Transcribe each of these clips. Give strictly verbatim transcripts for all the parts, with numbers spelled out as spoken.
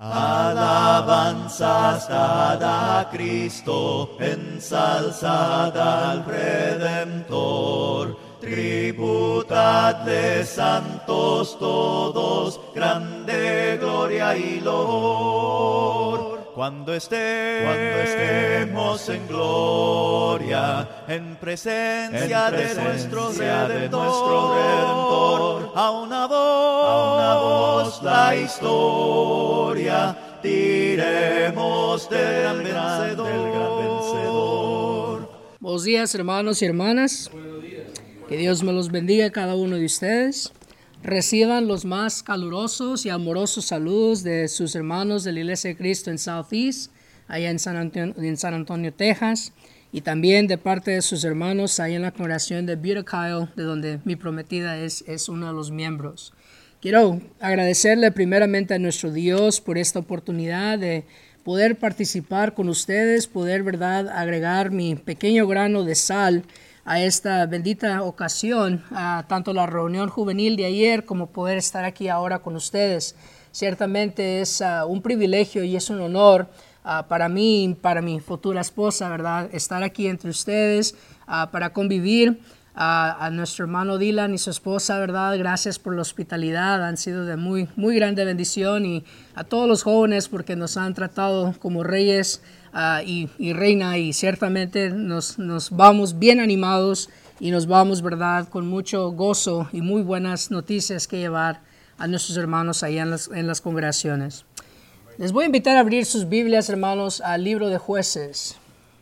Alabanzas dad a Cristo, ensalzad al Redentor. Tributadle santos todos, grande gloria y loor. Cuando, esté, cuando estemos en gloria, en presencia, en presencia de, nuestro Redentor, de nuestro Redentor, a una voz, a una voz la historia diremos del gran vencedor. Del gran vencedor. Buenos días, hermanos y hermanas. Buenos días. Que Dios me los bendiga a cada uno de ustedes. Reciban los más calurosos y amorosos saludos de sus hermanos de la Iglesia de Cristo en Southeast, allá en San Antonio, en San Antonio, Texas, y también de parte de sus hermanos allá en la congregación de Butte, de donde mi prometida es, es uno de los miembros. Quiero agradecerle primeramente a nuestro Dios por esta oportunidad de poder participar con ustedes, poder, verdad, agregar mi pequeño grano de sal a esta bendita ocasión, a tanto la reunión juvenil de ayer como poder estar aquí ahora con ustedes. Ciertamente es uh, un privilegio y es un honor uh, para mí y para mi futura esposa, ¿verdad?, estar aquí entre ustedes uh, para convivir. Uh, a nuestro hermano Dylan y su esposa, ¿verdad? Gracias por la hospitalidad, han sido de muy, muy grande bendición, y a todos los jóvenes porque nos han tratado como reyes uh, y, y reina, y ciertamente nos, nos vamos bien animados y nos vamos, ¿verdad?, con mucho gozo y muy buenas noticias que llevar a nuestros hermanos allá en las, en las congregaciones. Les voy a invitar a abrir sus Biblias, hermanos, al libro de Jueces.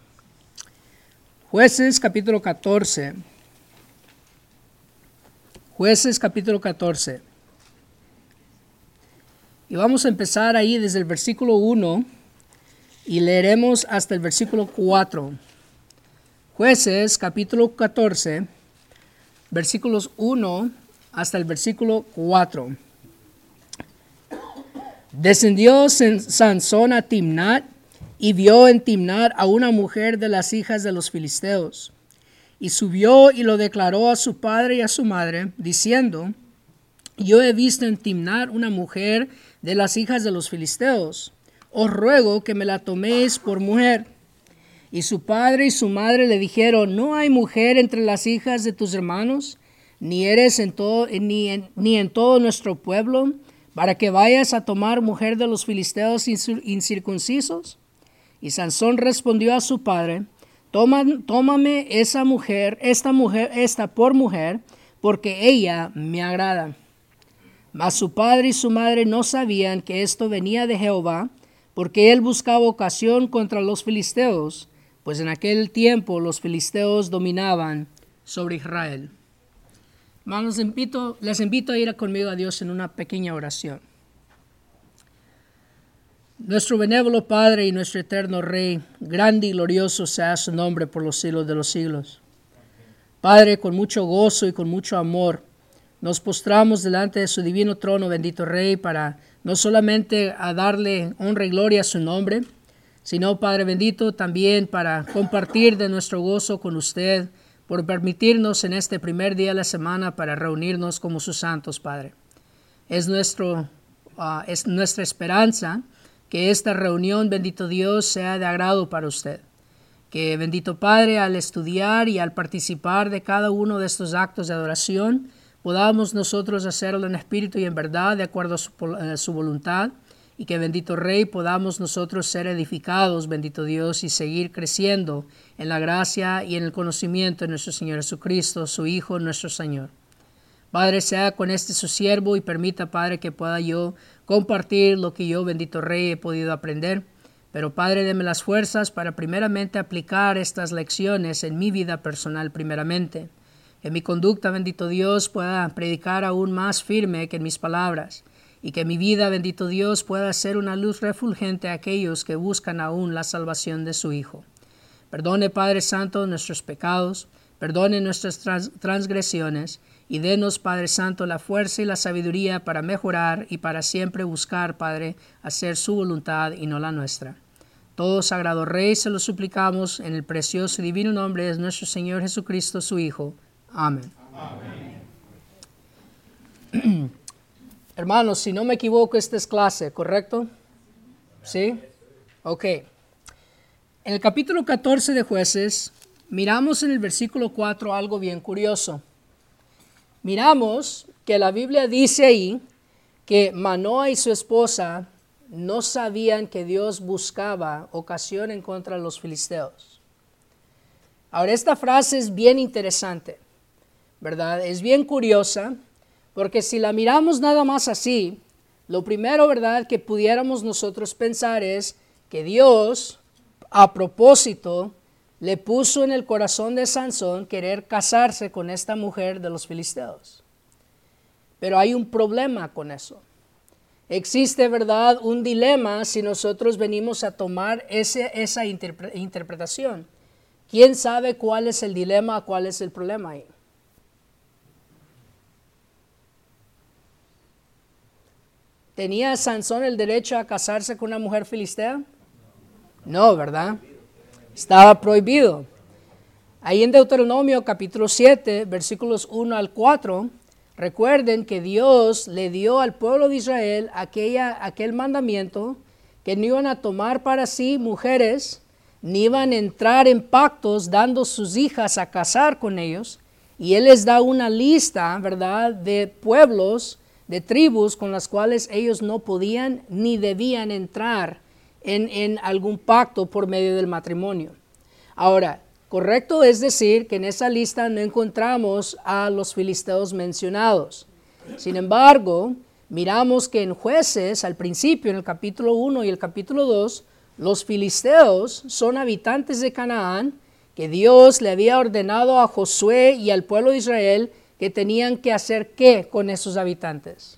Jueces capítulo catorce. Jueces capítulo catorce. Y vamos a empezar ahí desde el versículo uno y leeremos hasta el versículo cuatro. Jueces capítulo catorce, versículos uno hasta el versículo cuatro. Descendió Sansón a Timnat y vio en Timnat a una mujer de las hijas de los filisteos. Y subió y lo declaró a su padre y a su madre, diciendo: Yo he visto en Timnat una mujer de las hijas de los filisteos. Os ruego que me la toméis por mujer. Y su padre y su madre le dijeron: No hay mujer entre las hijas de tus hermanos, ni eres en todo, ni en, ni en todo nuestro pueblo, para que vayas a tomar mujer de los filisteos incircuncisos. Y Sansón respondió a su padre: Toma, tómame esa mujer, esta mujer, esta por mujer, porque ella me agrada. Mas su padre y su madre no sabían que esto venía de Jehová, porque él buscaba ocasión contra los filisteos, pues en aquel tiempo los filisteos dominaban sobre Israel. Hermanos, les invito, les invito a ir conmigo a Dios en una pequeña oración. Nuestro benévolo Padre y nuestro eterno Rey, grande y glorioso sea su nombre por los siglos de los siglos. Padre, con mucho gozo y con mucho amor, nos postramos delante de su divino trono, bendito Rey, para no solamente a darle honra y gloria a su nombre, sino, Padre bendito, también para compartir de nuestro gozo con usted, por permitirnos en este primer día de la semana para reunirnos como sus santos, Padre. Es, nuestro, uh, es nuestra esperanza que esta reunión, bendito Dios, sea de agrado para usted. Que, bendito Padre, al estudiar y al participar de cada uno de estos actos de adoración, podamos nosotros hacerlo en espíritu y en verdad, de acuerdo a su, a su voluntad, y que, bendito Rey, podamos nosotros ser edificados, bendito Dios, y seguir creciendo en la gracia y en el conocimiento de nuestro Señor Jesucristo, su Hijo, nuestro Señor. Padre, sea con este su siervo y permita, Padre, que pueda yo compartir lo que yo, bendito Rey, he podido aprender. Pero, Padre, deme las fuerzas para primeramente aplicar estas lecciones en mi vida personal primeramente. Que mi conducta, bendito Dios, pueda predicar aún más firme que en mis palabras. Y que mi vida, bendito Dios, pueda ser una luz refulgente a aquellos que buscan aún la salvación de su Hijo. Perdone, Padre Santo, nuestros pecados. Perdone nuestras trans- transgresiones. Y denos, Padre Santo, la fuerza y la sabiduría para mejorar y para siempre buscar, Padre, hacer su voluntad y no la nuestra. Todo sagrado Rey, se lo suplicamos en el precioso y divino nombre de nuestro Señor Jesucristo, su Hijo. Amén. Amén. Hermanos, si no me equivoco, esta es clase, ¿correcto? ¿Sí? Ok. En el capítulo catorce de Jueces, miramos en el versículo cuatro algo bien curioso. Miramos que la Biblia dice ahí que Manoah y su esposa no sabían que Dios buscaba ocasión en contra de los filisteos. Ahora, esta frase es bien interesante, ¿verdad? Es bien curiosa, porque si la miramos nada más así, lo primero, ¿verdad?, que pudiéramos nosotros pensar es que Dios, a propósito, le puso en el corazón de Sansón querer casarse con esta mujer de los filisteos. Pero hay un problema con eso. Existe, ¿verdad?, un dilema si nosotros venimos a tomar ese, esa interpre- interpretación. ¿Quién sabe cuál es el dilema, cuál es el problema ahí? ¿Tenía Sansón el derecho a casarse con una mujer filistea? No, ¿verdad? Estaba prohibido. Ahí en Deuteronomio capítulo siete, versículos uno al cuatro, recuerden que Dios le dio al pueblo de Israel aquella, aquel mandamiento que no iban a tomar para sí mujeres, ni iban a entrar en pactos dando sus hijas a casar con ellos. Y Él les da una lista, ¿verdad?, de pueblos, de tribus con las cuales ellos no podían ni debían entrar en, en algún pacto por medio del matrimonio. Ahora, correcto es decir que en esa lista no encontramos a los filisteos mencionados. Sin embargo, miramos que en Jueces, al principio, en el capítulo uno y el capítulo dos, los filisteos son habitantes de Canaán que Dios le había ordenado a Josué y al pueblo de Israel que tenían que hacer ¿qué con esos habitantes?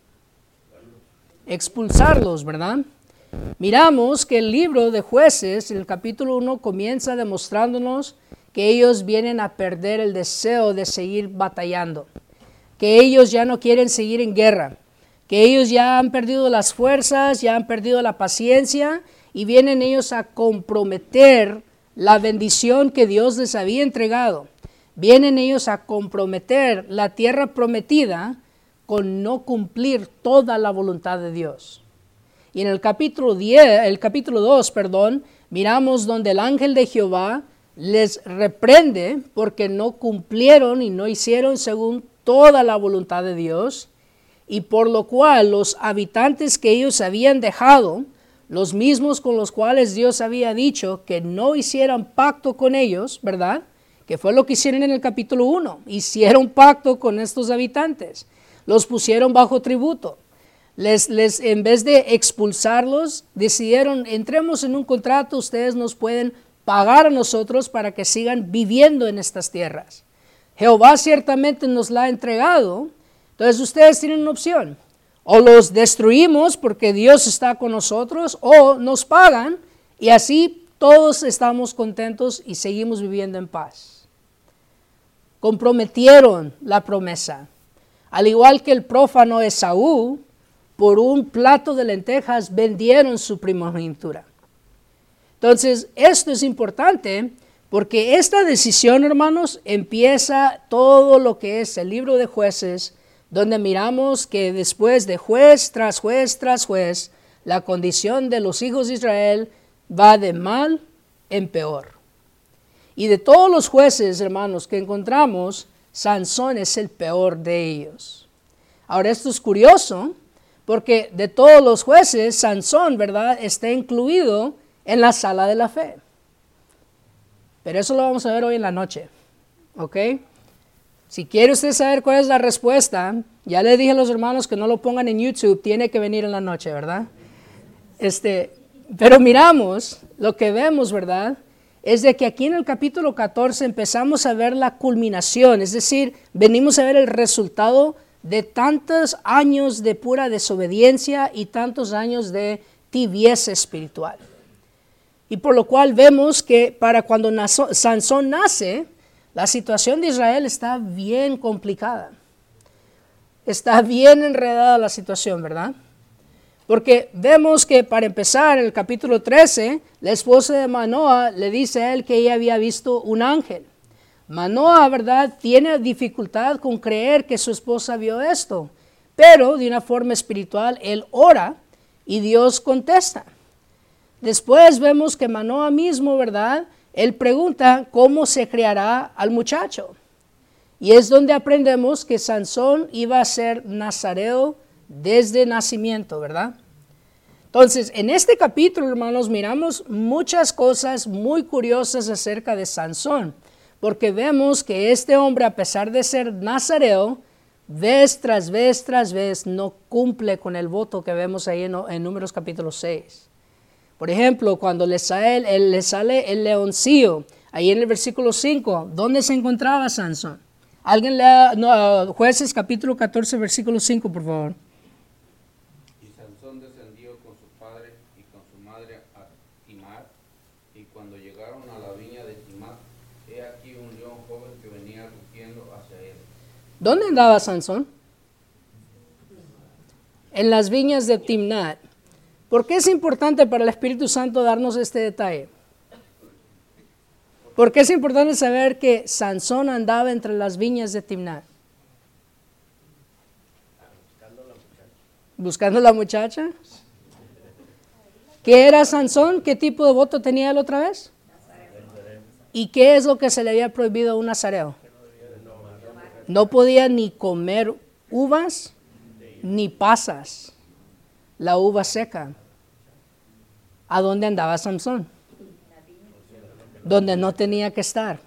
Expulsarlos, ¿verdad? Miramos que el libro de Jueces, en el capítulo uno, comienza demostrándonos que ellos vienen a perder el deseo de seguir batallando, que ellos ya no quieren seguir en guerra, que ellos ya han perdido las fuerzas, ya han perdido la paciencia y vienen ellos a comprometer la bendición que Dios les había entregado. Vienen ellos a comprometer la tierra prometida con no cumplir toda la voluntad de Dios. Y en el capítulo diez, el capítulo dos, perdón, miramos donde el ángel de Jehová les reprende porque no cumplieron y no hicieron según toda la voluntad de Dios, y por lo cual los habitantes que ellos habían dejado, los mismos con los cuales Dios había dicho que no hicieran pacto con ellos, ¿verdad?, que fue lo que hicieron en el capítulo uno, hicieron pacto con estos habitantes, los pusieron bajo tributo, les, les, en vez de expulsarlos, decidieron, entremos en un contrato, ustedes nos pueden pagar a nosotros para que sigan viviendo en estas tierras. Jehová ciertamente nos la ha entregado, entonces ustedes tienen una opción, o los destruimos porque Dios está con nosotros, o nos pagan y así todos estamos contentos y seguimos viviendo en paz. Comprometieron la promesa, al igual que el prófano Esaú, por un plato de lentejas vendieron su primogenitura. Entonces, esto es importante porque esta decisión, hermanos, empieza todo lo que es el libro de Jueces, donde miramos que después de juez tras juez tras juez, la condición de los hijos de Israel va de mal en peor. Y de todos los jueces, hermanos, que encontramos, Sansón es el peor de ellos. Ahora, esto es curioso, porque de todos los jueces, Sansón, ¿verdad?, está incluido en la sala de la fe. Pero eso lo vamos a ver hoy en la noche, ¿ok? Si quiere usted saber cuál es la respuesta, ya le dije a los hermanos que no lo pongan en YouTube, tiene que venir en la noche, ¿verdad? Este, pero miramos, lo que vemos, ¿verdad?, es de que aquí en el capítulo catorce empezamos a ver la culminación, es decir, venimos a ver el resultado de tantos años de pura desobediencia y tantos años de tibieza espiritual. Y por lo cual vemos que para cuando nazo, Sansón nace, la situación de Israel está bien complicada. Está bien enredada la situación, ¿verdad? Porque vemos que para empezar, en el capítulo trece, la esposa de Manoah le dice a él que ella había visto un ángel. Manoah, ¿verdad?, tiene dificultad con creer que su esposa vio esto, pero de una forma espiritual, él ora y Dios contesta. Después vemos que Manoah mismo, ¿verdad? Él pregunta cómo se criará al muchacho. Y es donde aprendemos que Sansón iba a ser nazareo desde nacimiento, ¿verdad? Entonces, en este capítulo, hermanos, miramos muchas cosas muy curiosas acerca de Sansón, porque vemos que este hombre, a pesar de ser nazareo, vez tras vez tras vez no cumple con el voto que vemos ahí en, en Números capítulo seis. Por ejemplo, cuando le sale, el, le sale el leoncillo, ahí en el versículo cinco, ¿dónde se encontraba Sansón? Alguien lea no, Jueces capítulo catorce, versículo cinco, por favor. Y Sansón descendió con su padre y con su madre a Timar, y cuando llegaron a la viña de Timar, he aquí un león joven que venía rugiendo hacia él. ¿Dónde andaba Sansón? En las viñas de Timnat. ¿Por qué es importante para el Espíritu Santo darnos este detalle? ¿Por qué es importante saber que Sansón andaba entre las viñas de Timnat? Buscando la muchacha. ¿Qué era Sansón? ¿Qué tipo de voto tenía él otra vez? ¿Y qué es lo que se le había prohibido a un nazareo? No podía ni comer uvas ni pasas, la uva seca. ¿A dónde andaba Sansón? Donde no tenía que estar.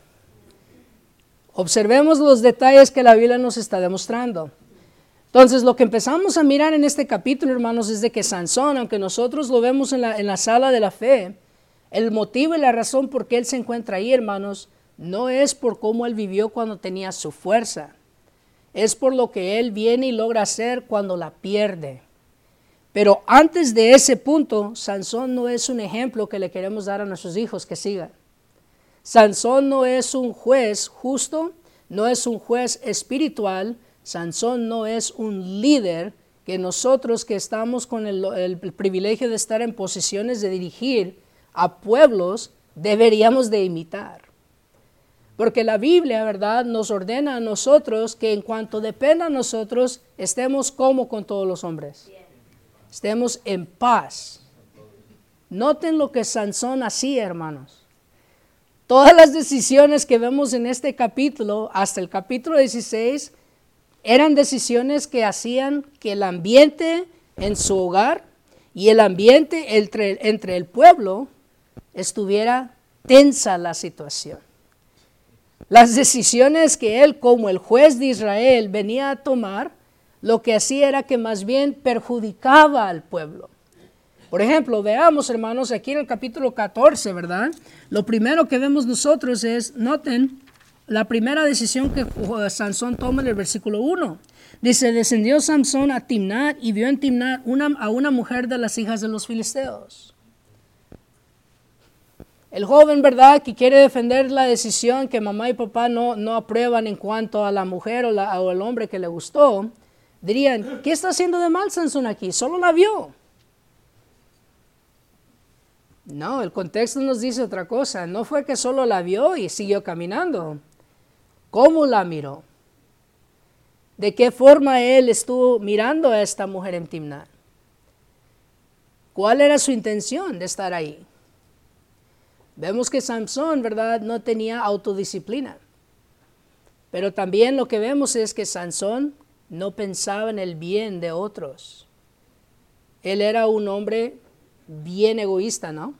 Observemos los detalles que la Biblia nos está demostrando. Entonces, lo que empezamos a mirar en este capítulo, hermanos, es de que Sansón, aunque nosotros lo vemos en la, en la sala de la fe, el motivo y la razón por qué él se encuentra ahí, hermanos, no es por cómo él vivió cuando tenía su fuerza. Es por lo que él viene y logra hacer cuando la pierde. Pero antes de ese punto, Sansón no es un ejemplo que le queremos dar a nuestros hijos que sigan. Sansón no es un juez justo, no es un juez espiritual. Sansón no es un líder que nosotros que estamos con el, el, el privilegio de estar en posiciones de dirigir a pueblos deberíamos de imitar. Porque la Biblia, ¿verdad?, nos ordena a nosotros que en cuanto dependa a nosotros, estemos como con todos los hombres. Estemos en paz. Noten lo que Sansón hacía, hermanos. Todas las decisiones que vemos en este capítulo, hasta el capítulo dieciséis, eran decisiones que hacían que el ambiente en su hogar y el ambiente entre, entre el pueblo estuviera tensa la situación. Las decisiones que él, como el juez de Israel, venía a tomar, lo que hacía era que más bien perjudicaba al pueblo. Por ejemplo, veamos, hermanos, aquí en el capítulo catorce, ¿verdad? Lo primero que vemos nosotros es, noten, la primera decisión que Sansón toma en el versículo uno. Dice, descendió Sansón a Timnat y vio en Timnat una, a una mujer de las hijas de los filisteos. El joven, ¿verdad?, que quiere defender la decisión que mamá y papá no, no aprueban en cuanto a la mujer o, la, o el hombre que le gustó, dirían, ¿qué está haciendo de mal Sansón aquí? Solo la vio. No, el contexto nos dice otra cosa. No fue que solo la vio y siguió caminando. ¿Cómo la miró? ¿De qué forma él estuvo mirando a esta mujer en Timnat? ¿Cuál era su intención de estar ahí? Vemos que Sansón, ¿verdad?, no tenía autodisciplina. Pero también lo que vemos es que Sansón no pensaba en el bien de otros. Él era un hombre bien egoísta, ¿no?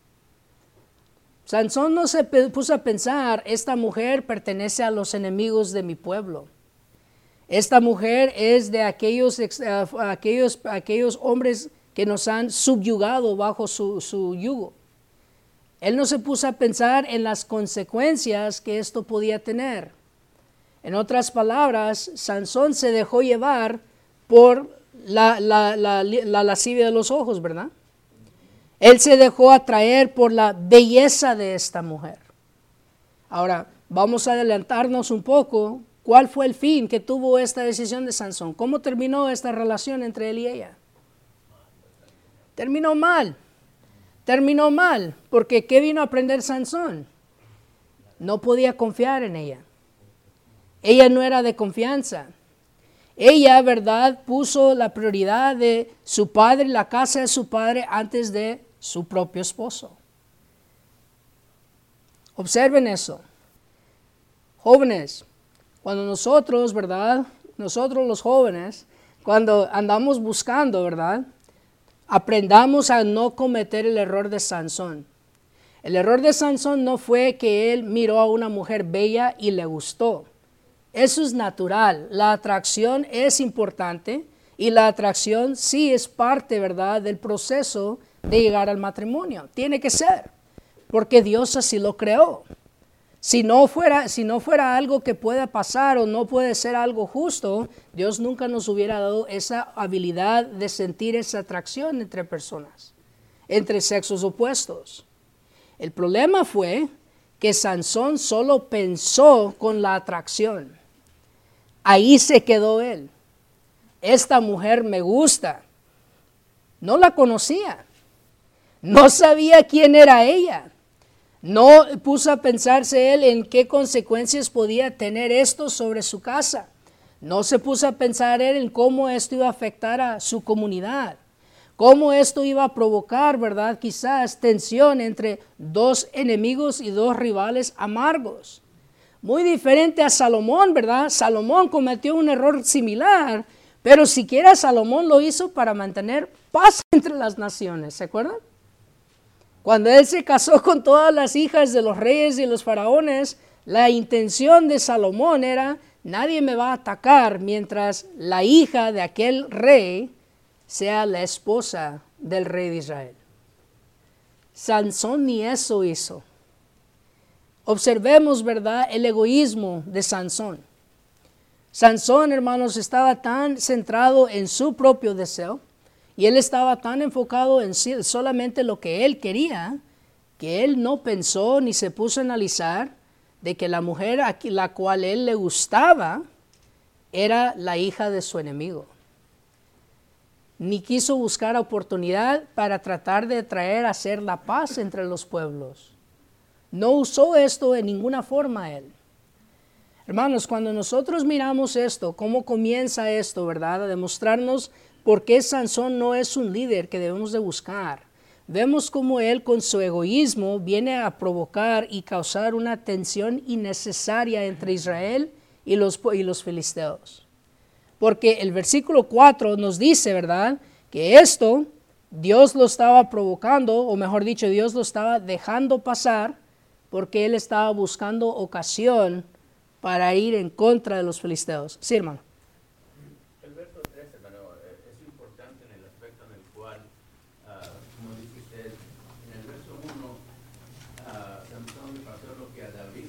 Sansón no se puso a pensar, esta mujer pertenece a los enemigos de mi pueblo. Esta mujer es de aquellos, uh, aquellos, aquellos hombres que nos han subyugado bajo su, su yugo. Él no se puso a pensar en las consecuencias que esto podía tener. En otras palabras, Sansón se dejó llevar por la, la, la, la lascivia de los ojos, ¿verdad? Él se dejó atraer por la belleza de esta mujer. Ahora, vamos a adelantarnos un poco. ¿Cuál fue el fin que tuvo esta decisión de Sansón? ¿Cómo terminó esta relación entre él y ella? Terminó mal. Terminó mal, porque ¿qué vino a aprender Sansón? No podía confiar en ella. Ella no era de confianza. Ella, ¿verdad?, puso la prioridad de su padre, la casa de su padre, antes de su propio esposo. Observen eso. Jóvenes, cuando nosotros, ¿verdad? Nosotros los jóvenes, cuando andamos buscando, ¿verdad? Aprendamos a no cometer el error de Sansón. El error de Sansón no fue que él miró a una mujer bella y le gustó. Eso es natural. La atracción es importante y la atracción sí es parte, ¿verdad?, del proceso de llegar al matrimonio. Tiene que ser, porque Dios así lo creó. Si no fuera, si no fuera algo que pueda pasar o no puede ser algo justo, Dios nunca nos hubiera dado esa habilidad de sentir esa atracción entre personas, entre sexos opuestos. El problema fue que Sansón solo pensó con la atracción. Ahí se quedó él. Esta mujer me gusta. No la conocía. No sabía quién era ella. No puso a pensarse él en qué consecuencias podía tener esto sobre su casa. No se puso a pensar él en cómo esto iba a afectar a su comunidad. Cómo esto iba a provocar, ¿verdad?, quizás tensión entre dos enemigos y dos rivales amargos. Muy diferente a Salomón, ¿verdad? Salomón cometió un error similar, pero siquiera Salomón lo hizo para mantener paz entre las naciones, ¿se acuerdan? Cuando él se casó con todas las hijas de los reyes y los faraones, la intención de Salomón era, nadie me va a atacar mientras la hija de aquel rey sea la esposa del rey de Israel. Sansón ni eso hizo. Observemos, ¿verdad?, el egoísmo de Sansón. Sansón, hermanos, estaba tan centrado en su propio deseo y él estaba tan enfocado en solamente lo que él quería, que él no pensó ni se puso a analizar de que la mujer a la cual él le gustaba era la hija de su enemigo. Ni quiso buscar oportunidad para tratar de traer a hacer la paz entre los pueblos. No usó esto en ninguna forma él. Hermanos, cuando nosotros miramos esto, cómo comienza esto, ¿verdad?, a demostrarnos por qué Sansón no es un líder que debemos de buscar. Vemos cómo él con su egoísmo viene a provocar y causar una tensión innecesaria entre Israel y los, y los filisteos. Porque el versículo cuatro nos dice, ¿verdad?, que esto Dios lo estaba provocando, o mejor dicho, Dios lo estaba dejando pasar porque él estaba buscando ocasión para ir en contra de los filisteos. Sí, hermano. El verso tres, hermano, es importante en el aspecto en el cual, uh, como dice usted, en el verso uno, uh, Sansón le pasó lo que a David.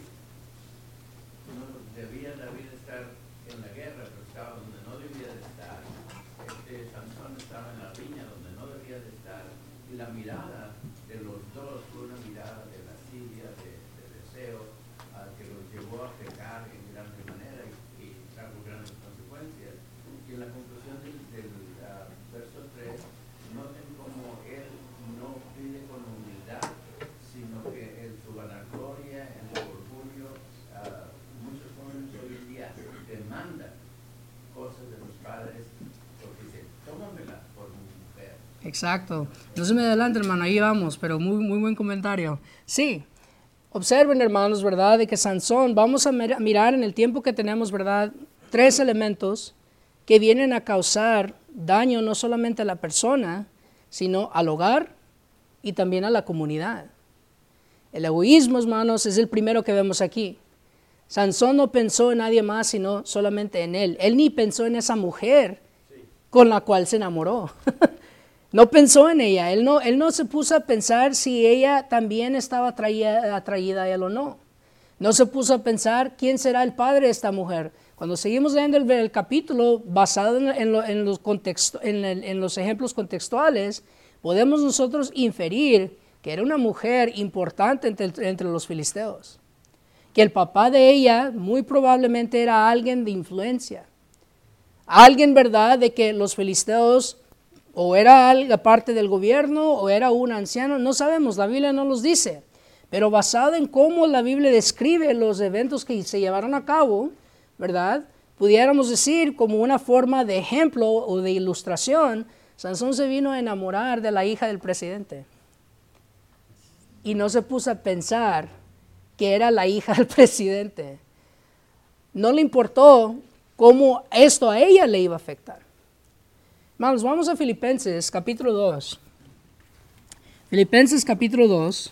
No debía David estar en la guerra, pero estaba donde no debía de estar. Este Sansón estaba en la viña donde no debía de estar. Y la mirada de los dos fue una mirada de lascivia, de, de deseo, uh, que los llevó a pecar en gran manera y, y trajo grandes consecuencias. Y en la conclusión del, del uh, verso tres, noten cómo él no pide con humildad, sino que en su vanagloria, en su orgullo, uh, muchos jóvenes hoy en día demandan cosas de los padres porque dicen, tómamela por mi mujer. Exacto. No se me adelante, hermano, ahí vamos, pero muy, muy buen comentario. Sí, observen, hermanos, ¿verdad?, de que Sansón, vamos a mirar en el tiempo que tenemos, ¿verdad?, tres elementos que vienen a causar daño no solamente a la persona, sino al hogar y también a la comunidad. El egoísmo, hermanos, es el primero que vemos aquí. Sansón no pensó en nadie más, sino solamente en él. Él ni pensó en esa mujer con la cual se enamoró. No pensó en ella, él no, él no se puso a pensar si ella también estaba atraída, atraída a él o no. No se puso a pensar quién será el padre de esta mujer. Cuando seguimos leyendo el, el capítulo, basado en, en, lo, en, los contexto, en, el, en los ejemplos contextuales, podemos nosotros inferir que era una mujer importante entre, entre los filisteos. Que el papá de ella muy probablemente era alguien de influencia. Alguien, ¿verdad?, de que los filisteos o era parte del gobierno o era un anciano, no sabemos, la Biblia no los dice. Pero basado en cómo la Biblia describe los eventos que se llevaron a cabo, ¿verdad?, pudiéramos decir como una forma de ejemplo o de ilustración, Sansón se vino a enamorar de la hija del presidente. y no se puso a pensar que era la hija del presidente. No le importó cómo esto a ella le iba a afectar. Hermanos, vamos a Filipenses capítulo dos. Filipenses capítulo dos.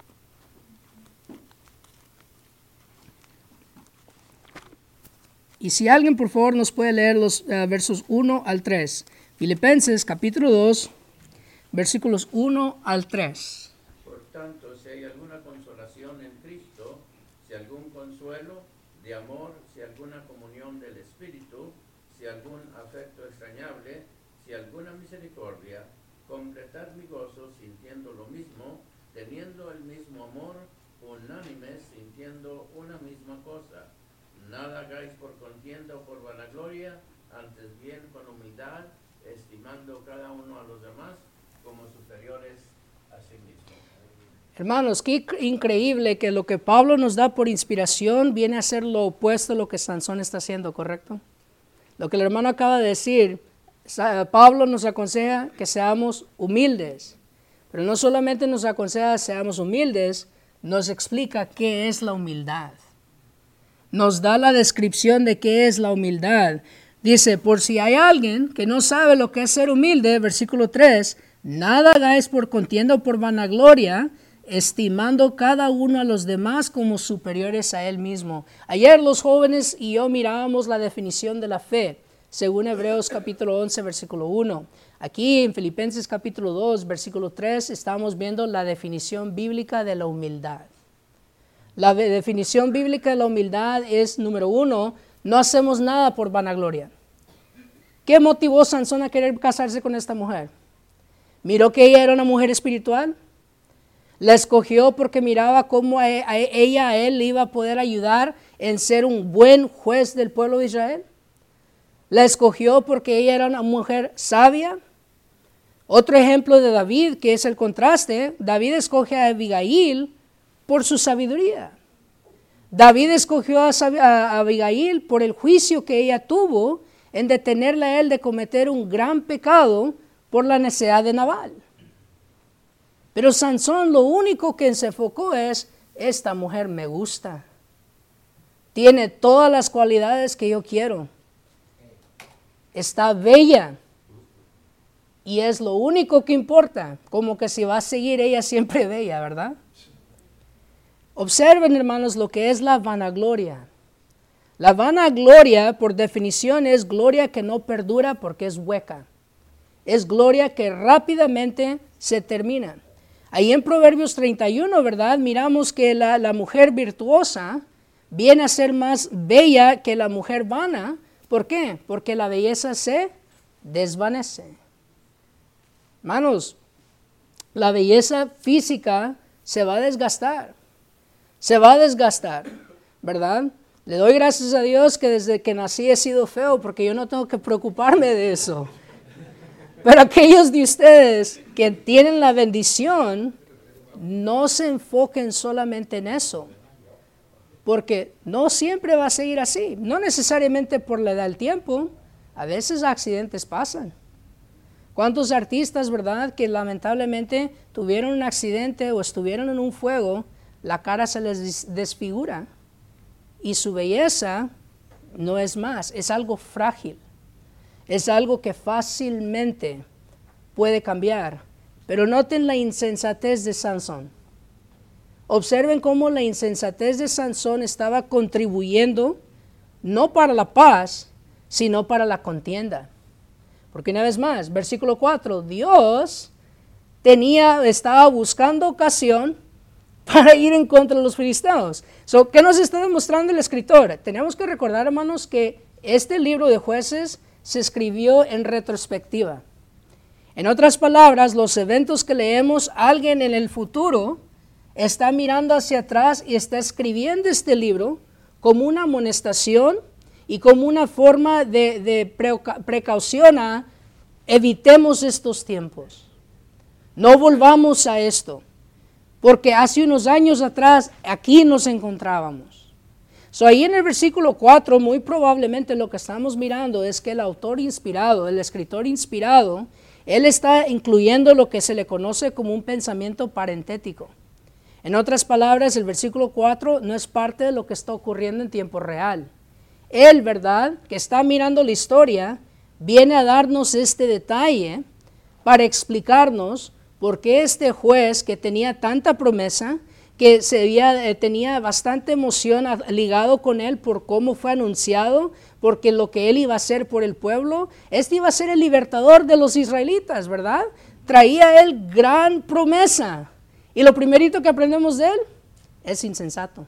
Y si alguien por favor nos puede leer los uh, versos uno al tres. Filipenses capítulo dos, versículos uno al tres. Por tanto, si hay alguna consolación en Cristo, si algún consuelo de amor, si alguna comunión del Espíritu, si algún afecto extrañable, si alguna misericordia, completad mi gozo sintiendo lo mismo, teniendo el mismo amor, unánimes, sintiendo una misma cosa. Nada hagáis por contienda o por vanagloria, antes bien con humildad, estimando cada uno a los demás como superiores a sí mismo. Hermanos, qué increíble que lo que Pablo nos da por inspiración viene a ser lo opuesto a lo que Sansón está haciendo, ¿correcto? Lo que el hermano acaba de decir, Pablo nos aconseja que seamos humildes, pero no solamente nos aconseja que seamos humildes, nos explica qué es la humildad. Nos da la descripción de qué es la humildad. Dice, por si hay alguien que no sabe lo que es ser humilde, versículo tres, nada hagáis por contienda o por vanagloria, estimando cada uno a los demás como superiores a él mismo. Ayer los jóvenes y yo mirábamos la definición de la fe, según Hebreos capítulo once, versículo uno. Aquí en Filipenses capítulo dos, versículo tres, estamos viendo la definición bíblica de la humildad. La definición bíblica de la humildad es, número uno, no hacemos nada por vanagloria. ¿Qué motivó a Sansón a querer casarse con esta mujer? ¿Miró que ella era una mujer espiritual? ¿La escogió porque miraba cómo a ella, a él, le iba a poder ayudar en ser un buen juez del pueblo de Israel? ¿La escogió porque ella era una mujer sabia? Otro ejemplo de David, que es el contraste, David escoge a Abigail por su sabiduría. David escogió a, a Abigail por el juicio que ella tuvo en detenerle a él de cometer un gran pecado por la necedad de Nabal. Pero Sansón lo único que se enfocó es, esta mujer me gusta, tiene todas las cualidades que yo quiero, está bella y es lo único que importa, como que si va a seguir ella siempre bella, ¿verdad? Observen, hermanos, lo que es la vanagloria. La vanagloria, por definición, es gloria que no perdura porque es hueca. Es gloria que rápidamente se termina. Ahí en Proverbios treinta y uno, ¿verdad? Miramos que la, la mujer virtuosa viene a ser más bella que la mujer vana. ¿Por qué? Porque la belleza se desvanece. Hermanos, la belleza física se va a desgastar. Se va a desgastar, ¿verdad? Le doy gracias a Dios que desde que nací he sido feo porque yo no tengo que preocuparme de eso. Pero aquellos de ustedes que tienen la bendición, no se enfoquen solamente en eso. Porque no siempre va a seguir así. No necesariamente por la edad del tiempo. A veces accidentes pasan. ¿Cuántos artistas, verdad, que lamentablemente tuvieron un accidente o estuvieron en un fuego, la cara se les desfigura y su belleza no es más, es algo frágil, es algo que fácilmente puede cambiar. Pero noten la insensatez de Sansón. Observen cómo la insensatez de Sansón estaba contribuyendo no para la paz, sino para la contienda. Porque una vez más, versículo cuatro, Dios tenía, estaba buscando ocasión para ir en contra de los filisteos. So, ¿qué nos está demostrando el escritor? Tenemos que recordar, hermanos, que este libro de Jueces se escribió en retrospectiva. En otras palabras, los eventos que leemos, alguien en el futuro está mirando hacia atrás y está escribiendo este libro como una amonestación y como una forma de, de precaución a evitemos estos tiempos. No volvamos a esto. Porque hace unos años atrás aquí nos encontrábamos. So, ahí en el versículo cuatro, muy probablemente lo que estamos mirando es que el autor inspirado, el escritor inspirado, él está incluyendo lo que se le conoce como un pensamiento parentético. En otras palabras, el versículo cuatro no es parte de lo que está ocurriendo en tiempo real. Él, ¿verdad?, que está mirando la historia, viene a darnos este detalle para explicarnos por qué este juez que tenía tanta promesa, que se había, eh, tenía bastante emoción a, ligado con él por cómo fue anunciado, porque lo que él iba a hacer por el pueblo, este iba a ser el libertador de los israelitas, ¿verdad? Traía él gran promesa. Y lo primerito que aprendemos de él es insensato.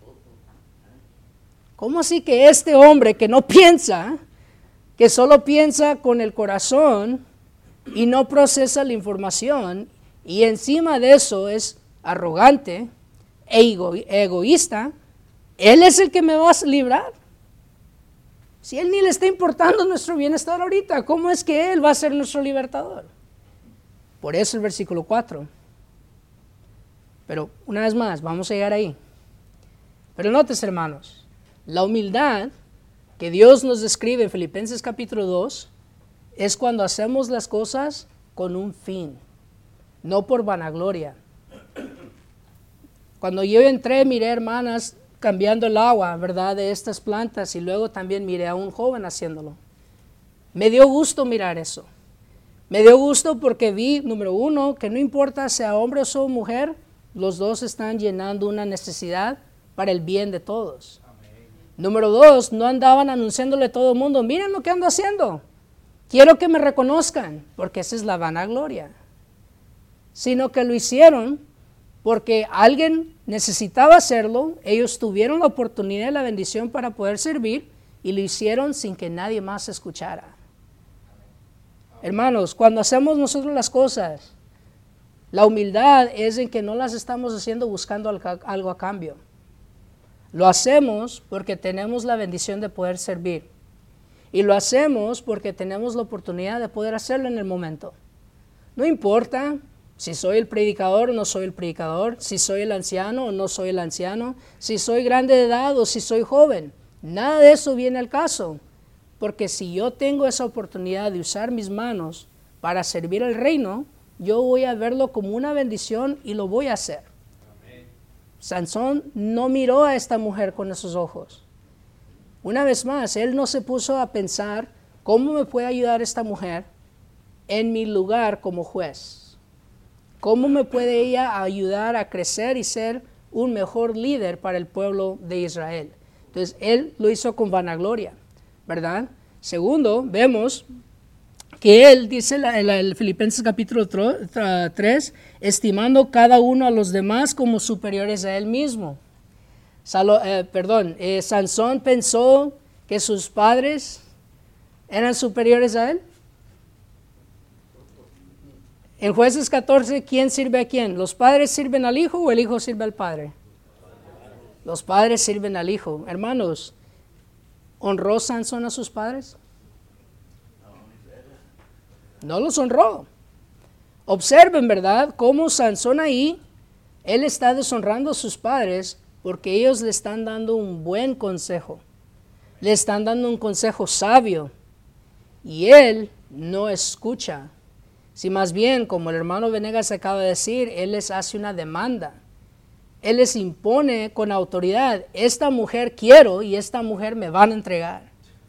¿Cómo así que este hombre que no piensa, que solo piensa con el corazón y no procesa la información, y encima de eso es arrogante e ego, egoísta, él es el que me va a librar? Si él ni le está importando nuestro bienestar ahorita, ¿cómo es que él va a ser nuestro libertador? Por eso el versículo cuatro. Pero una vez más, vamos a llegar ahí. Pero notes, hermanos, la humildad que Dios nos describe en Filipenses capítulo dos es cuando hacemos las cosas con un fin, no por vanagloria. Cuando yo entré, miré hermanas cambiando el agua, ¿verdad?, de estas plantas, y luego también miré a un joven haciéndolo. Me dio gusto mirar eso. Me dio gusto porque vi, número uno, que no importa sea hombre o sea mujer, los dos están llenando una necesidad para el bien de todos. Amén. Número dos, no andaban anunciándole a todo el mundo, miren lo que ando haciendo, quiero que me reconozcan, porque esa es la vanagloria. Sino que lo hicieron porque alguien necesitaba hacerlo, ellos tuvieron la oportunidad y la bendición para poder servir, y lo hicieron sin que nadie más escuchara. Hermanos, cuando hacemos nosotros las cosas, la humildad es en que no las estamos haciendo buscando algo a cambio. Lo hacemos porque tenemos la bendición de poder servir. Y lo hacemos porque tenemos la oportunidad de poder hacerlo en el momento. No importa si soy el predicador o no soy el predicador, si soy el anciano o no soy el anciano, si soy grande de edad o si soy joven. Nada de eso viene al caso. Porque si yo tengo esa oportunidad de usar mis manos para servir al reino, yo voy a verlo como una bendición y lo voy a hacer. Amén. Sansón no miró a esta mujer con esos ojos. Una vez más, él no se puso a pensar cómo me puede ayudar esta mujer en mi lugar como juez. ¿Cómo me puede ella ayudar a crecer y ser un mejor líder para el pueblo de Israel? Entonces, él lo hizo con vanagloria, ¿verdad? Segundo, vemos que él dice en el Filipenses capítulo tres, estimando cada uno a los demás como superiores a él mismo. Salo, eh, perdón, eh, Sansón pensó que sus padres eran superiores a él. En Jueces catorce, ¿quién sirve a quién? ¿Los padres sirven al hijo o el hijo sirve al padre? Los padres sirven al hijo. Hermanos, ¿honró Sansón a sus padres? No los honró. Observen, ¿verdad?, cómo Sansón ahí, él está deshonrando a sus padres porque ellos le están dando un buen consejo. Le están dando un consejo sabio. Y él no escucha. Si más bien, como el hermano Venegas acaba de decir, él les hace una demanda. Él les impone con autoridad, esta mujer quiero y esta mujer me van a entregar.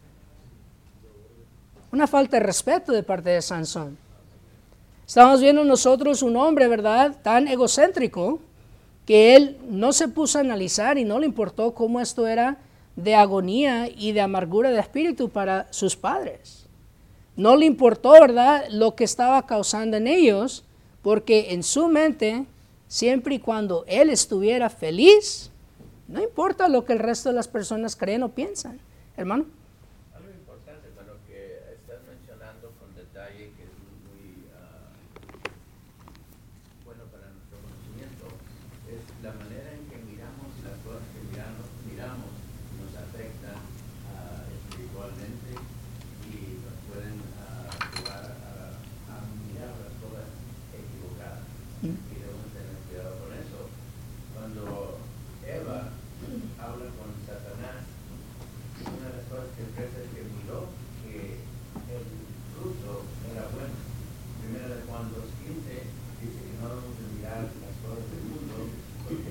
Una falta de respeto de parte de Sansón. Estamos viendo nosotros un hombre, ¿verdad?, tan egocéntrico que él no se puso a analizar y no le importó cómo esto era de agonía y de amargura de espíritu para sus padres. No le importó, ¿verdad?, lo que estaba causando en ellos, porque en su mente, siempre y cuando él estuviera feliz, no importa lo que el resto de las personas creen o piensan. Hermano. Algo importante, hermano, que estás mencionando con detalle, que es muy uh, bueno para nuestro conocimiento, es la manera en que miramos las cosas que miramos, miramos nos afecta uh, espiritualmente y nos pueden uh, llevar a, a mirar las cosas equivocadas. Mm. Y debemos tener cuidado con eso. Cuando Eva habla con Satanás, una de las cosas que expresa es que miró que el fruto era bueno. Primera de Juan dos quince dice que no debemos de mirar las cosas del mundo, porque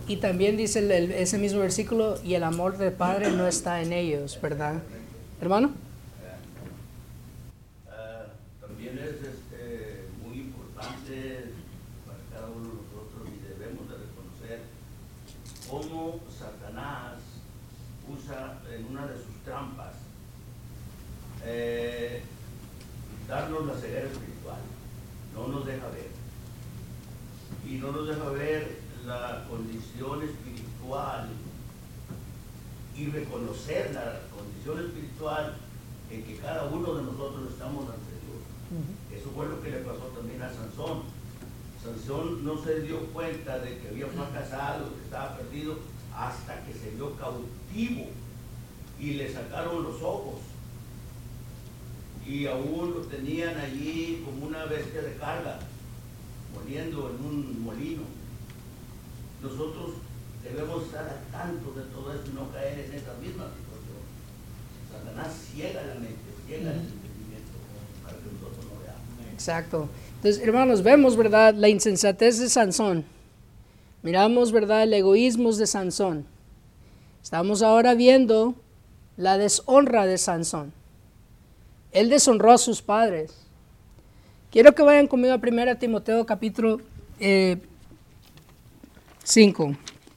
y también dice el, el, ese mismo versículo, y el amor del Padre no está en ellos, ¿verdad? Hermano. Uh, también es este, muy importante para cada uno de nosotros y debemos de reconocer cómo Satanás usa en una de sus trampas eh, darnos la ceguera espiritual. No nos deja ver. Y no nos deja ver la condición espiritual y reconocer la condición espiritual en que cada uno de nosotros estamos ante Dios. Uh-huh. Eso fue lo que le pasó también a Sansón. Sansón no se dio cuenta de que había fracasado, que estaba perdido, hasta que se vio cautivo y le sacaron los ojos. Y aún lo tenían allí como una bestia de carga, moliendo en un molino. Nosotros debemos estar al tanto de todo esto y no caer en esa misma situación. Satanás ciega la mente, ciega el entendimiento para que nosotros no veamos. Exacto. Entonces, hermanos, vemos, ¿verdad?, la insensatez de Sansón. Miramos, ¿verdad?, el egoísmo de Sansón. Estamos ahora viendo la deshonra de Sansón. Él deshonró a sus padres. Quiero que vayan conmigo a primera Timoteo capítulo eh, cinco.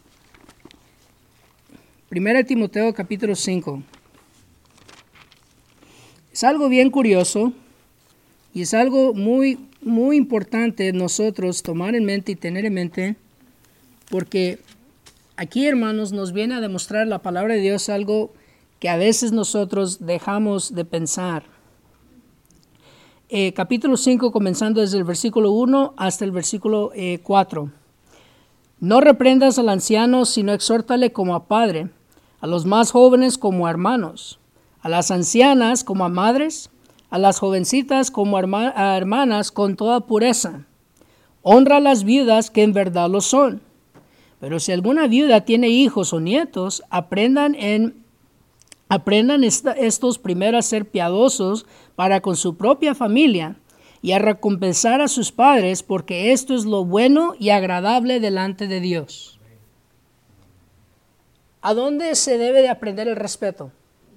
primera Timoteo capítulo cinco. Es algo bien curioso y es algo muy, muy importante nosotros tomar en mente y tener en mente, porque aquí, hermanos, nos viene a demostrar la palabra de Dios algo que a veces nosotros dejamos de pensar. Eh, capítulo cinco, comenzando desde el versículo uno hasta el versículo eh, cuatro. No reprendas al anciano, sino exhórtale como a padre, a los más jóvenes como a hermanos, a las ancianas como a madres, a las jovencitas como a, herma- a hermanas con toda pureza. Honra a las viudas que en verdad lo son. Pero si alguna viuda tiene hijos o nietos, aprendan en Aprendan esta, estos primero a ser piadosos para con su propia familia y a recompensar a sus padres, porque esto es lo bueno y agradable delante de Dios. ¿A dónde se debe de aprender el respeto?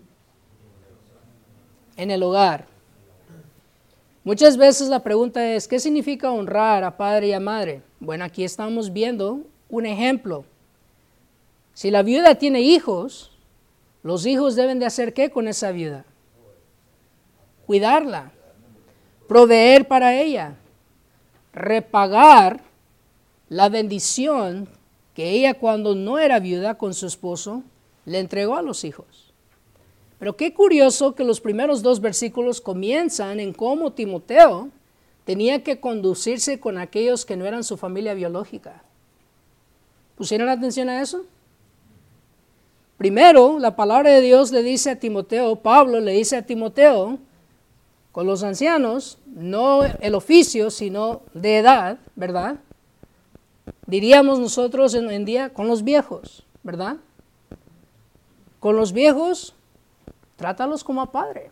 En el hogar. Muchas veces la pregunta es, ¿qué significa honrar a padre y a madre? Bueno, aquí estamos viendo un ejemplo. Si la viuda tiene hijos, los hijos deben de hacer ¿qué con esa viuda? Cuidarla, proveer para ella, repagar la bendición que ella, cuando no era viuda con su esposo, le entregó a los hijos. Pero qué curioso que los primeros dos versículos comienzan en cómo Timoteo tenía que conducirse con aquellos que no eran su familia biológica. ¿Pusieron atención a eso? Primero, la palabra de Dios le dice a Timoteo, Pablo le dice a Timoteo, con los ancianos, no el oficio, sino de edad, ¿verdad? Diríamos nosotros en, en día, con los viejos, ¿verdad? Con los viejos, trátalos como a padre.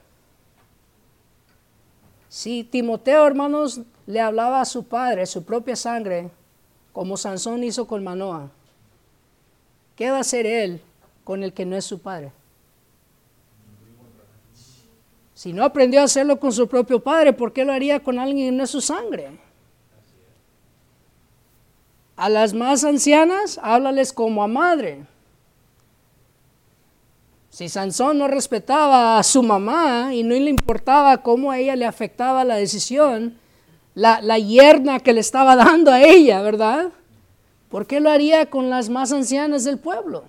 Si Timoteo, hermanos, le hablaba a su padre, su propia sangre, como Sansón hizo con Manoa, ¿qué va a hacer él con el que no es su padre? Si no aprendió a hacerlo con su propio padre, ¿por qué lo haría con alguien que no es su sangre? A las más ancianas, háblales como a madre. Si Sansón no respetaba a su mamá y no le importaba cómo a ella le afectaba la decisión, la, la yerna que le estaba dando a ella, ¿verdad? ¿Por qué lo haría con las más ancianas del pueblo?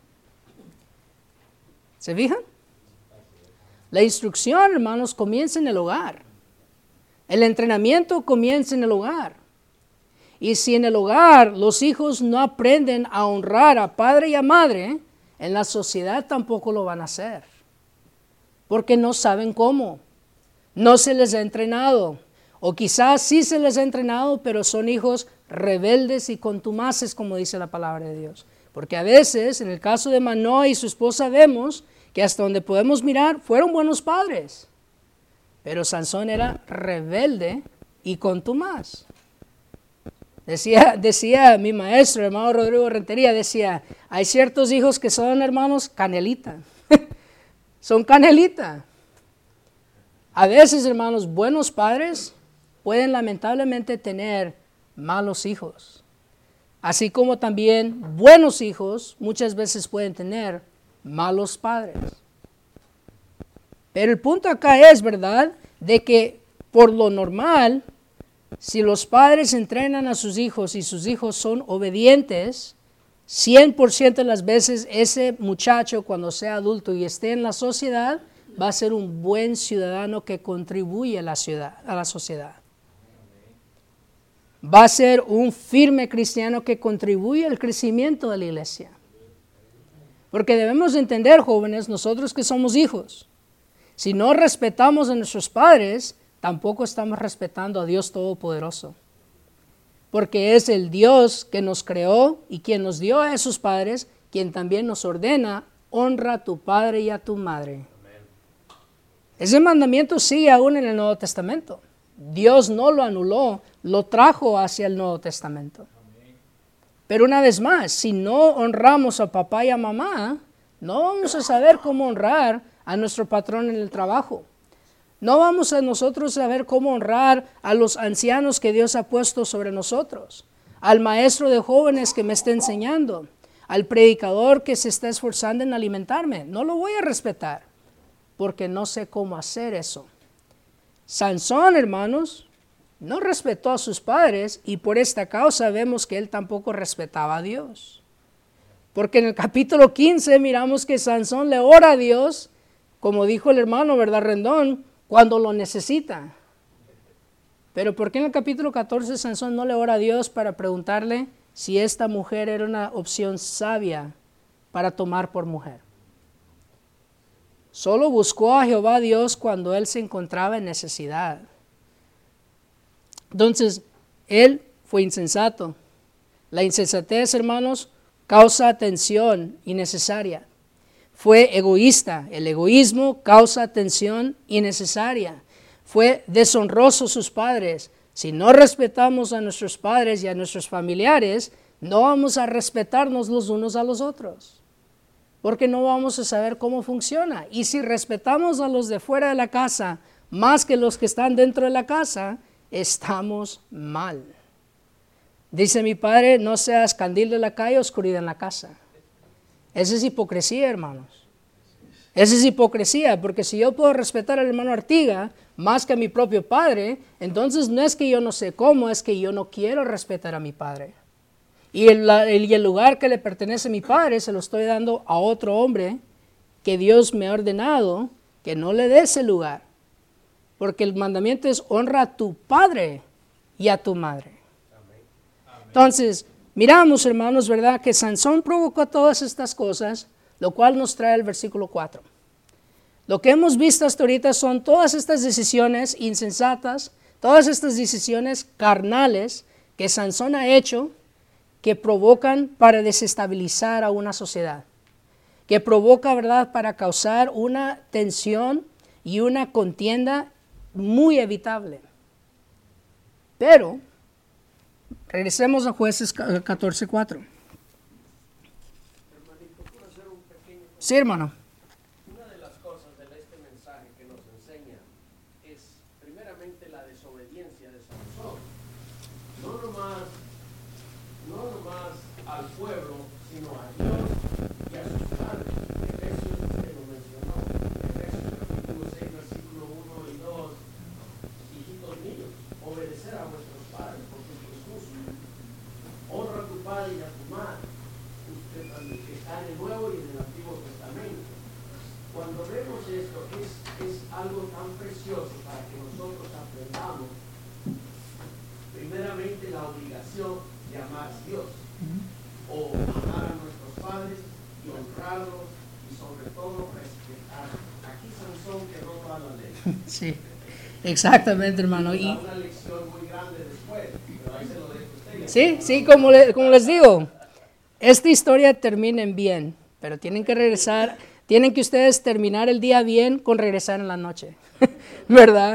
¿Se fijan? La instrucción, hermanos, comienza en el hogar. El entrenamiento comienza en el hogar. Y si en el hogar los hijos no aprenden a honrar a padre y a madre, en la sociedad tampoco lo van a hacer. Porque no saben cómo. No se les ha entrenado. O quizás sí se les ha entrenado, pero son hijos rebeldes y contumaces, como dice la palabra de Dios. Porque a veces, en el caso de Manoa y su esposa, vemos que hasta donde podemos mirar, fueron buenos padres. Pero Sansón era rebelde y contumaz. Decía, decía mi maestro, hermano Rodrigo Rentería, decía, hay ciertos hijos que son, hermanos, canelita. Son canelita. A veces, hermanos, buenos padres pueden lamentablemente tener malos hijos. Así como también buenos hijos muchas veces pueden tener malos padres. Pero el punto acá es, ¿verdad?, de que por lo normal, si los padres entrenan a sus hijos y sus hijos son obedientes, cien por ciento de las veces ese muchacho cuando sea adulto y esté en la sociedad, va a ser un buen ciudadano que contribuye a la ciudad, a la sociedad. Va a ser un firme cristiano que contribuye al crecimiento de la iglesia. Porque debemos entender, jóvenes, nosotros que somos hijos, si no respetamos a nuestros padres, tampoco estamos respetando a Dios Todopoderoso. Porque es el Dios que nos creó y quien nos dio a esos padres, quien también nos ordena, honra a tu padre y a tu madre. Amén. Ese mandamiento sigue aún en el Nuevo Testamento. Dios no lo anuló, lo trajo hacia el Nuevo Testamento. Amén. Pero una vez más, si no honramos a papá y a mamá, no vamos a saber cómo honrar a nuestro patrón en el trabajo. No vamos a nosotros saber cómo honrar a los ancianos que Dios ha puesto sobre nosotros, al maestro de jóvenes que me está enseñando, al predicador que se está esforzando en alimentarme. No lo voy a respetar porque no sé cómo hacer eso. Sansón, hermanos, no respetó a sus padres y por esta causa vemos que él tampoco respetaba a Dios. Porque en el capítulo quince miramos que Sansón le ora a Dios, como dijo el hermano, ¿verdad, Rendón?, cuando lo necesita. Pero ¿por qué en el capítulo catorce Sansón no le ora a Dios para preguntarle si esta mujer era una opción sabia para tomar por mujer? Solo buscó a Jehová Dios cuando él se encontraba en necesidad. Entonces, él fue insensato. La insensatez, hermanos, causa tensión innecesaria. Fue egoísta. El egoísmo causa tensión innecesaria. Fue deshonroso a sus padres. Si no respetamos a nuestros padres y a nuestros familiares, no vamos a respetarnos los unos a los otros, porque no vamos a saber cómo funciona. Y si respetamos a los de fuera de la casa más que los que están dentro de la casa, estamos mal. Dice mi padre, no seas candil de la calle, oscuridad en la casa. Esa es hipocresía, hermanos. Esa es hipocresía, porque si yo puedo respetar al hermano Artiga más que a mi propio padre, entonces no es que yo no sé cómo, es que yo no quiero respetar a mi padre. Y el, el, y el lugar que le pertenece a mi padre se lo estoy dando a otro hombre que Dios me ha ordenado que no le dé ese lugar. Porque el mandamiento es honra a tu padre y a tu madre. Amén. Amén. Entonces, miramos, hermanos, ¿verdad?, que Sansón provocó todas estas cosas, lo cual nos trae el versículo cuatro. Lo que hemos visto hasta ahorita son todas estas decisiones insensatas, todas estas decisiones carnales que Sansón ha hecho, que provocan para desestabilizar a una sociedad, que provoca, ¿verdad?, para causar una tensión y una contienda muy evitable. Pero regresemos a Jueces catorce cuatro. Sí, hermano. Una de las cosas de este mensaje que nos enseña es primeramente la desobediencia de Sansón. No nomás, no nomás al pueblo, sino a Dios y a sus padres. Efesios se lo mencionó. Efesios capítulo seis, versículo uno y dos. Hijitos míos, obedecer a vuestros padres, porque es justo. Honra a tu padre y a tu madre. Usted también que está en el Nuevo y en el Antiguo Testamento. Cuando vemos esto, es, es algo tan precioso para que nosotros aprendamos primeramente la obligación de amar a Dios, o amar a nuestros padres y honrarlos y sobre todo respetarlos. Aquí Sansón quebró toda la ley. Sí, exactamente, hermano. Y una lección muy grande después, pero ahí se lo dejo a usted. Sí, sí, como, le, como les digo, esta historia termina en bien, pero tienen que regresar, tienen que ustedes terminar el día bien con regresar en la noche, ¿verdad?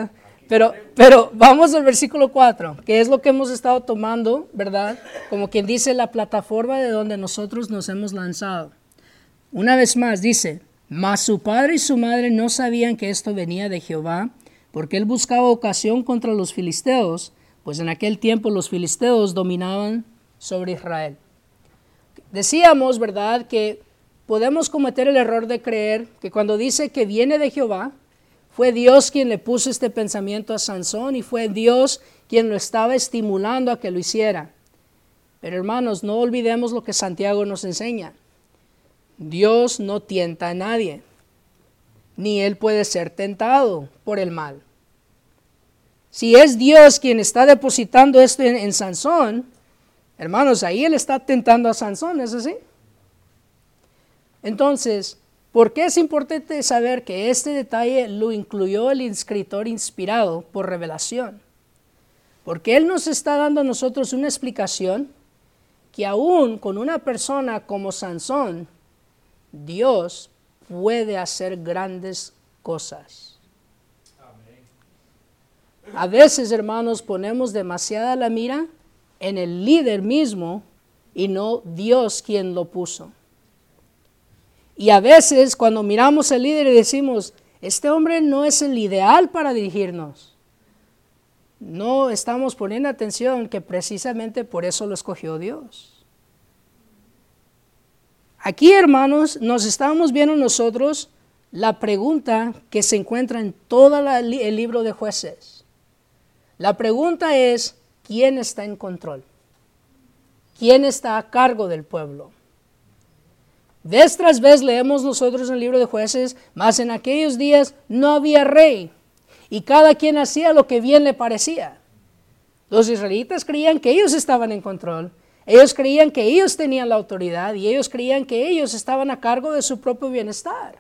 Pero, pero vamos al versículo cuatro, que es lo que hemos estado tomando, ¿verdad? Como quien dice, la plataforma de donde nosotros nos hemos lanzado. Una vez más dice, mas su padre y su madre no sabían que esto venía de Jehová, porque él buscaba ocasión contra los filisteos, pues en aquel tiempo los filisteos dominaban sobre Israel. Decíamos, ¿verdad?, que podemos cometer el error de creer que cuando dice que viene de Jehová, fue Dios quien le puso este pensamiento a Sansón y fue Dios quien lo estaba estimulando a que lo hiciera. Pero hermanos, no olvidemos lo que Santiago nos enseña. Dios no tienta a nadie, ni él puede ser tentado por el mal. Si es Dios quien está depositando esto en, en Sansón, hermanos, ahí él está tentando a Sansón, ¿es así? Entonces, ¿por qué es importante saber que este detalle lo incluyó el escritor inspirado por revelación? Porque él nos está dando a nosotros una explicación que aún con una persona como Sansón, Dios puede hacer grandes cosas. A veces, hermanos, ponemos demasiada la mira en el líder mismo y no Dios quien lo puso. Y a veces cuando miramos al líder y decimos, este hombre no es el ideal para dirigirnos, no estamos poniendo atención que precisamente por eso lo escogió Dios. Aquí, hermanos, nos estamos viendo nosotros la pregunta que se encuentra en todo la, el libro de Jueces. La pregunta es, ¿quién está en control? ¿Quién está a cargo del pueblo? Vez tras vez leemos nosotros en el libro de Jueces, mas en aquellos días no había rey, y cada quien hacía lo que bien le parecía. Los israelitas creían que ellos estaban en control, ellos creían que ellos tenían la autoridad, y ellos creían que ellos estaban a cargo de su propio bienestar.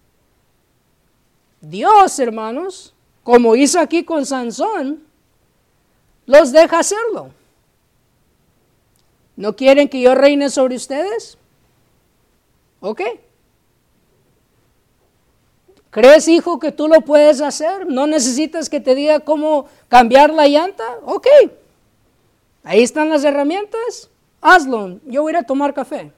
Dios, hermanos, como hizo aquí con Sansón, los deja hacerlo. ¿No quieren que yo reine sobre ustedes? ¿Ok? ¿Crees, hijo, que tú lo puedes hacer? ¿No necesitas que te diga cómo cambiar la llanta? Ok. Ahí están las herramientas. Hazlo. Yo voy a ir a tomar café.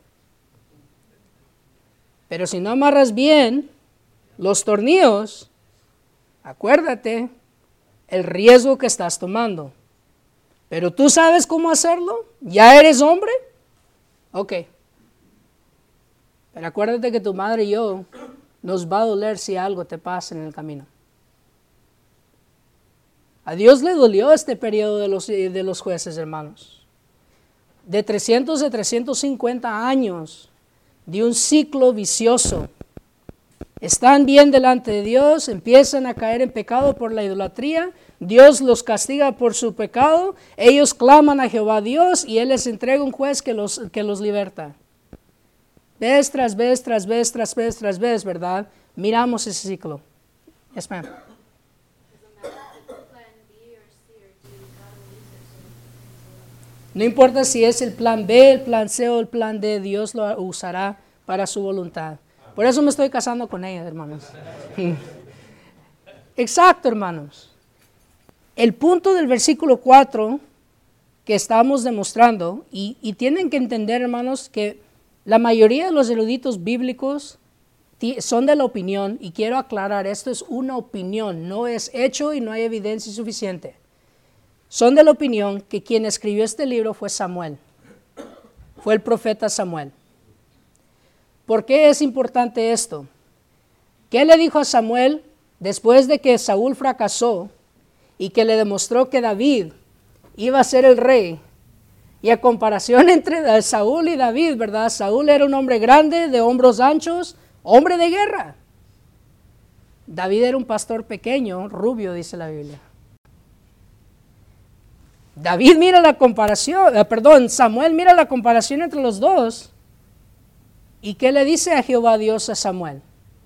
Pero si no amarras bien los tornillos, acuérdate el riesgo que estás tomando. Pero tú sabes cómo hacerlo. ¿Ya eres hombre? Ok. Pero acuérdate que tu madre y yo nos va a doler si algo te pasa en el camino. A Dios le dolió este periodo de los, de los jueces, hermanos. De trescientos a trescientos cincuenta años de un ciclo vicioso. Están bien delante de Dios, empiezan a caer en pecado por la idolatría. Dios los castiga por su pecado. Ellos claman a Jehová Dios y Él les entrega un juez que los, que los liberta. Vez tras vez, tras vez, tras vez, tras vez, ¿verdad? Miramos ese ciclo. Yes, ma'am. No importa si es el plan B, el plan C o el plan D, Dios lo usará para su voluntad. Por eso me estoy casando con ella, hermanos. Exacto, hermanos. El punto del versículo cuatro que estamos demostrando, y, y tienen que entender, hermanos, que la mayoría de los eruditos bíblicos son de la opinión, y quiero aclarar, esto es una opinión, no es hecho y no hay evidencia suficiente. Son de la opinión que quien escribió este libro fue Samuel, fue el profeta Samuel. ¿Por qué es importante esto? ¿Qué le dijo a Samuel después de que Saúl fracasó y que le demostró que David iba a ser el rey? Y a comparación entre Saúl y David, ¿verdad? Saúl era un hombre grande, de hombros anchos, hombre de guerra. David era un pastor pequeño, rubio, dice la Biblia. David mira la comparación, eh, perdón, Samuel mira la comparación entre los dos. ¿Y qué le dice a Jehová Dios a Samuel?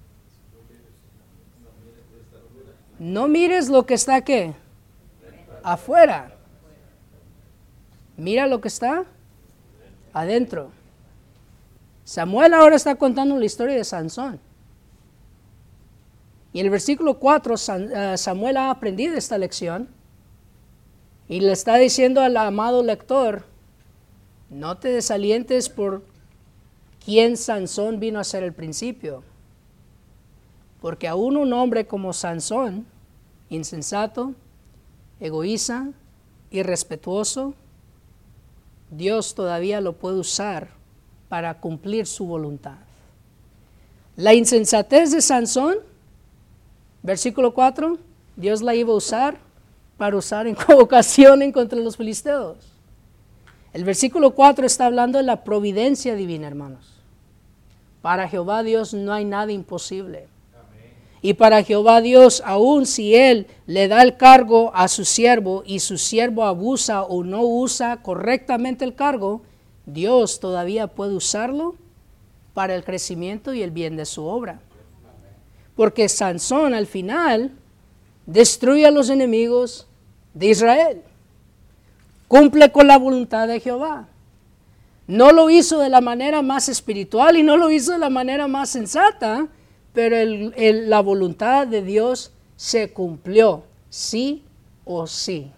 No mires lo que está, ¿qué? Afuera. Mira lo que está adentro. Samuel ahora está contando la historia de Sansón. Y en el versículo cuatro Samuel ha aprendido esta lección y le está diciendo al amado lector, no te desalientes por quién Sansón vino a ser el principio, porque aún un hombre como Sansón, insensato, egoísta, irrespetuoso, Dios todavía lo puede usar para cumplir su voluntad. La insensatez de Sansón, versículo cuatro, Dios la iba a usar para usar en ocasión en contra de los filisteos. El versículo cuatro está hablando de la providencia divina, hermanos. Para Jehová Dios no hay nada imposible. Y para Jehová Dios, aun si Él le da el cargo a su siervo y su siervo abusa o no usa correctamente el cargo, Dios todavía puede usarlo para el crecimiento y el bien de su obra. Porque Sansón al final destruye a los enemigos de Israel. Cumple con la voluntad de Jehová. No lo hizo de la manera más espiritual y no lo hizo de la manera más sensata, pero el, el, la voluntad de Dios se cumplió, sí o sí.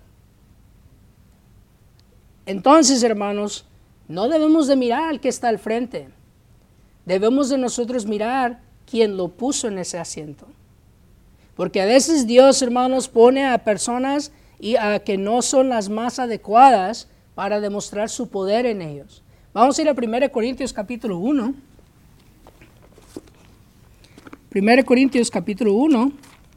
Entonces, hermanos, no debemos de mirar al que está al frente. Debemos de nosotros mirar quién lo puso en ese asiento. Porque a veces Dios, hermanos, pone a personas y a que no son las más adecuadas para demostrar su poder en ellos. Vamos a ir a primera Corintios capítulo uno. primera Corintios capítulo uno.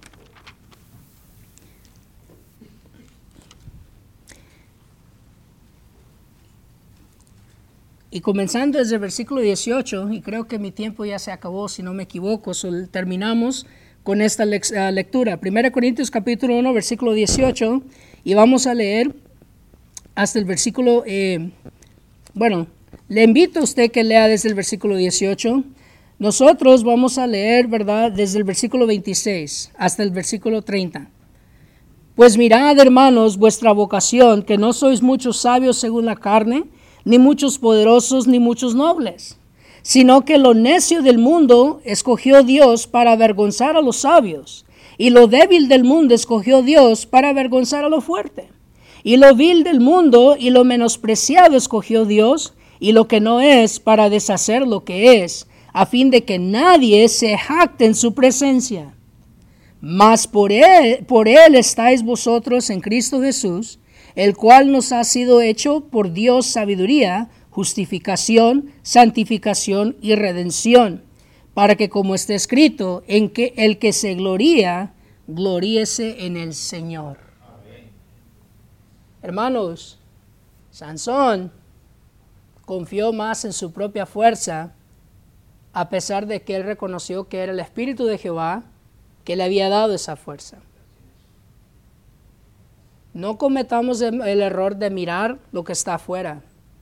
Y comenzando desde el versículo dieciocho, y creo que mi tiempo ya se acabó, si no me equivoco, so terminamos con esta lectura. primera Corintios capítulo uno, versículo dieciocho, y vamos a leer hasta el versículo, eh, bueno, le invito a usted que lea desde el versículo dieciocho. Nosotros vamos a leer, ¿verdad?, desde el versículo veintiséis hasta el versículo treinta. Pues mirad, hermanos, vuestra vocación, que no sois muchos sabios según la carne, ni muchos poderosos, ni muchos nobles, sino que lo necio del mundo escogió Dios para avergonzar a los sabios, y lo débil del mundo escogió Dios para avergonzar a lo fuerte. Y lo vil del mundo y lo menospreciado escogió Dios, y lo que no es para deshacer lo que es, a fin de que nadie se jacte en su presencia. Mas por él, por él estáis vosotros en Cristo Jesús, el cual nos ha sido hecho por Dios sabiduría, justificación, santificación y redención, para que, como está escrito, en que el que se gloría, gloríese en el Señor. Amén. Hermanos, Sansón confió más en su propia fuerza, a pesar de que él reconoció que era el Espíritu de Jehová que le había dado esa fuerza. No cometamos el error de mirar lo que está afuera.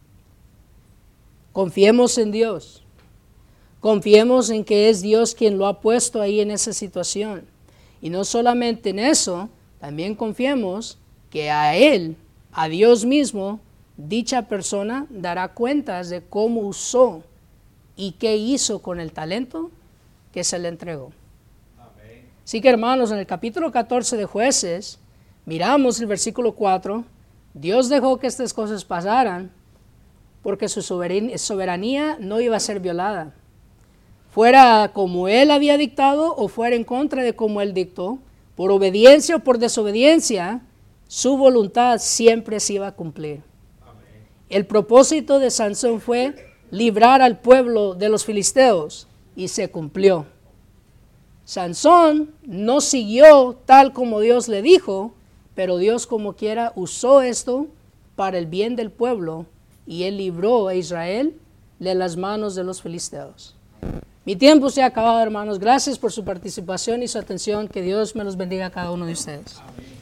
Confiemos en Dios. Confiemos en que es Dios quien lo ha puesto ahí en esa situación. Y no solamente en eso, también confiemos que a Él, a Dios mismo, dicha persona dará cuentas de cómo usó y qué hizo con el talento que se le entregó. Amén. Así que, hermanos, en el capítulo catorce de Jueces, miramos el versículo cuatro, Dios dejó que estas cosas pasaran porque su soberanía no iba a ser violada. Fuera como Él había dictado o fuera en contra de como Él dictó, por obediencia o por desobediencia, su voluntad siempre se iba a cumplir. Amén. El propósito de Sansón fue librar al pueblo de los filisteos y se cumplió. Sansón no siguió tal como Dios le dijo, pero Dios como quiera usó esto para el bien del pueblo y Él libró a Israel de las manos de los filisteos. Mi tiempo se ha acabado, hermanos. Gracias por su participación y su atención. Que Dios me los bendiga a cada uno de ustedes. Amén.